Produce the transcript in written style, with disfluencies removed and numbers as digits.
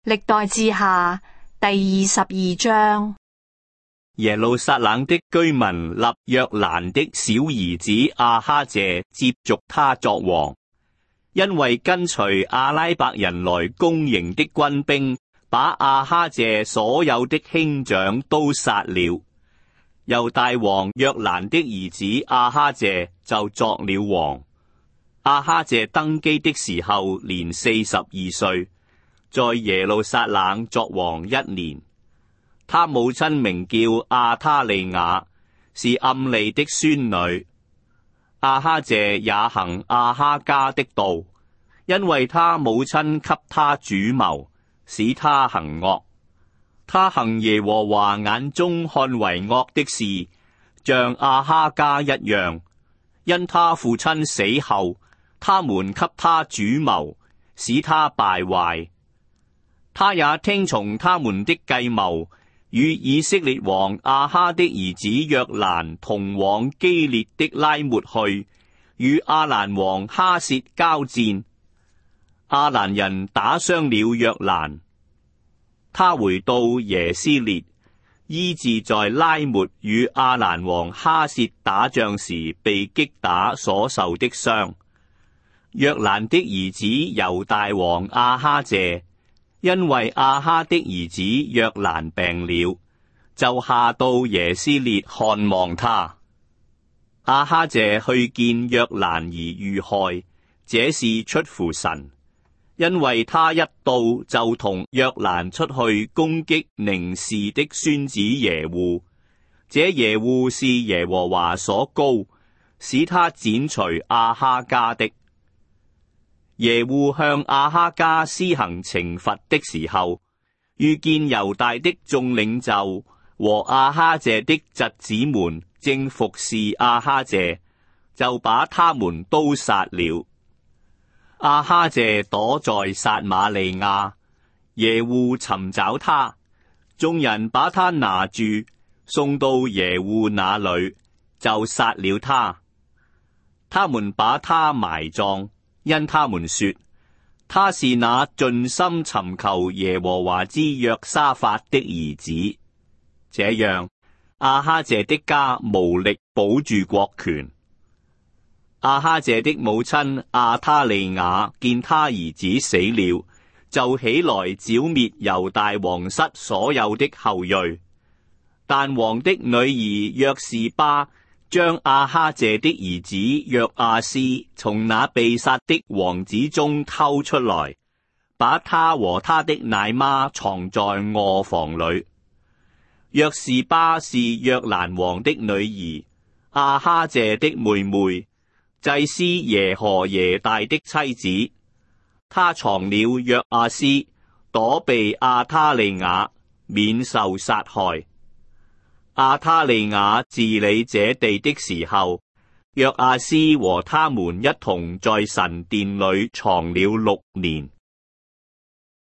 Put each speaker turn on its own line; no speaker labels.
歷代志下第22章。
耶路撒冷的居民立約蘭的小兒子亞哈謝接續他作王，因為跟隨阿拉伯人來攻營的軍兵把亞哈謝所有的兄長都殺了。猶大王約蘭的兒子亞哈謝就作了王。亞哈謝登基的時候年42歲，在耶路撒冷作王1年。他母親名叫亞他利雅，是暗利的孫女。亞哈謝也行亞哈家的道，因為他母親給他主謀，使他行惡。他行耶和華眼中看為惡的事，像亞哈家一樣。因他父親死後，他們給他主謀，使他敗壞。他也聽從他們的計謀，與以色列王亞哈的兒子約蘭同往基列的拉末去，與亞蘭王哈薛交戰。亞蘭人打傷了約蘭，他回到耶斯列，醫治在拉末與亞蘭王哈薛打仗時被擊打所受的傷。約蘭的兒子猶大王亞哈謝，因為亞哈的兒子約蘭病了，就下到耶斯列看望他。亞哈謝去見約蘭而遇害，這是出乎神，因為他一到就同約蘭出去攻擊寧示的孫子耶戶。這耶戶是耶和華所膏，使他剪除亞哈家的。耶戶向亞哈家施行懲罰的時候，遇見猶大的眾領袖和亞哈謝的侄子們正服侍亞哈謝，就把他們都殺了。亞哈謝躲在撒瑪利亞，耶戶尋找他，眾人把他拿住，送到耶戶那裏，就殺了他。他們把他埋葬，因他們說，他是那盡心尋求耶和華之約沙法的兒子。這樣，亞哈謝的家無力保住國權。亞哈謝的母親亞他利雅見他兒子死了，就起來剿滅猶大王室所有的後裔。但王的女兒約示巴將亞哈謝的兒子約阿斯從那被殺的王子中偷出來，把他和他的奶媽藏在臥房裏。約示巴是約蘭王的女兒，亞哈謝的妹妹，祭司耶何耶大的妻子。他藏了約阿斯，躲避亞他利雅，免受殺害。亞他利雅治理這地的時候，約阿斯和他們一同在神殿裏藏了6年。